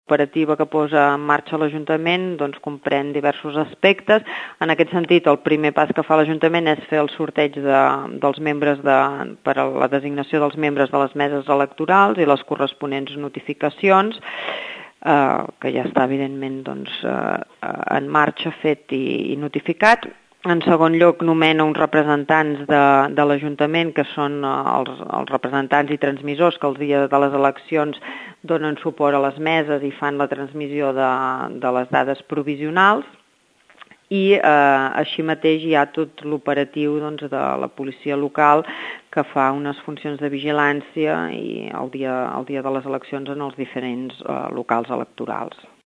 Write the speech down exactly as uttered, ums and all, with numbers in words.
l'operativa que posa en marxa l'Ajuntament doncs, comprèn diversos aspectes. En aquest sentit, el primer pas que fa l'Ajuntament és fer el sorteig de, dels membres de, per a la designació dels membres de les meses electorals i les corresponents notificacions, eh, que ja està evidentment doncs, eh, en marxa, fet i, i notificat. En segon lloc, nomena uns representants de, de l'Ajuntament, que són els, els representants i transmissors que el dia de les eleccions donen suport a les meses i fan la transmissió de, de les dades provisionals. I eh, així mateix hi ha tot l'operatiu doncs, de la policia local que fa unes funcions de vigilància i el dia, el dia de les eleccions en els diferents eh, locals electorals.